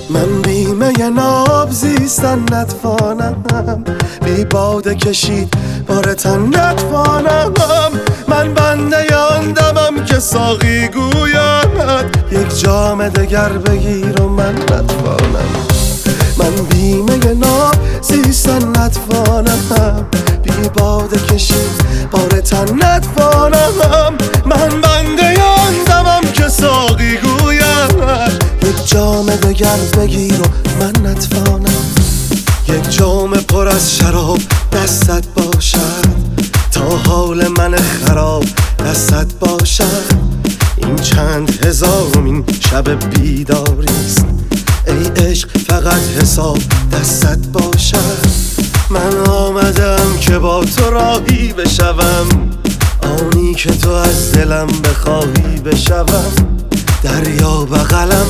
من بیمه ناب زیستن نتوانم، بی باده کشید بار تن نتوانم. من بنده آن دمم که ساقی گوید یک جام دگر بگیر و من نتوانم. من بیمه ناب زیستن نتوانم، بی باده کشید بار تن نتوانم. من بنده آن دمم که ساقی گوید یک جام دگر بگیر و من نتوانم. یک جام پر از شراب دستت باشد تا حال من خراب دستت باشد. این چند هزارمین شب بیداریست، ای عشق فقط حساب دستت باشد. من آمدم که با تو راهی بشوم، آنی که تو از دلم بخواهی بشوم. دریا بغلم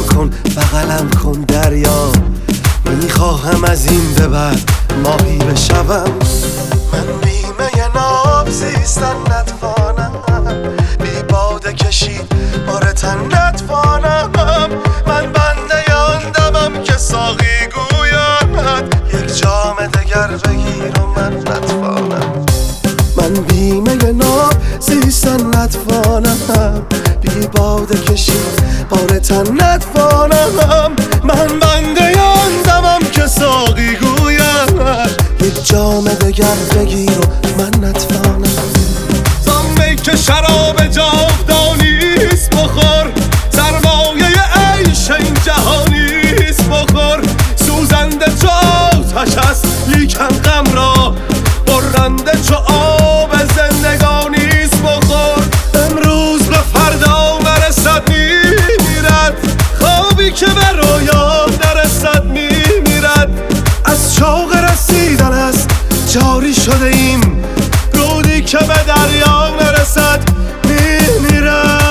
کن دریا، میخواهم از این به بعد ماهی بشوم. من بیمه ناب زیستن نتوانم، بی باده کشید بار تن نتوانم. من بنده آن دمم که ساقی گوید یک جام دگر بگیر و من نتوانم. من بیمه ناب زیستن نتوانم، بی باده کشید بار تن نتوانم. من بنده آن دمم که ساقی گوید یک جام دگر بگیر و من نتوانم. زان می که شراب جاودانیست بخور، سرمایه عیش این جهانیست بخور. سوزنده چو آتش است لیکن غم را، برنده چو آب زندگانیست بخور. امروز به فردا نرسد میمیرد، خوابی که به رویا نرسد میمیرد. از شوق رسیدن است جاری شده ایم، رودی که به دریا نرسد میمیرد.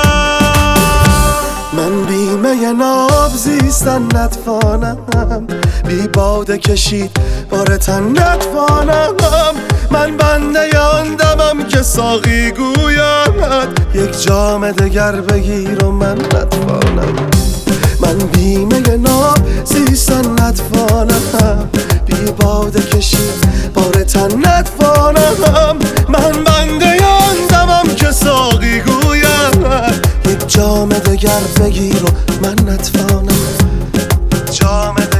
من بیمه ناب زیستن نتوانم، بی باده کشید بار تن نتوانم. من بنده آن دمم که ساقی گوید یک جام دگر بگیر و من نتوانم. من بیمه ناب زیستن نتوانم، بی باده کشید بار تن نتوانم. من بنده آن دمم که ساقی گوید یک جام دگر بگیر و من نتوانم. جام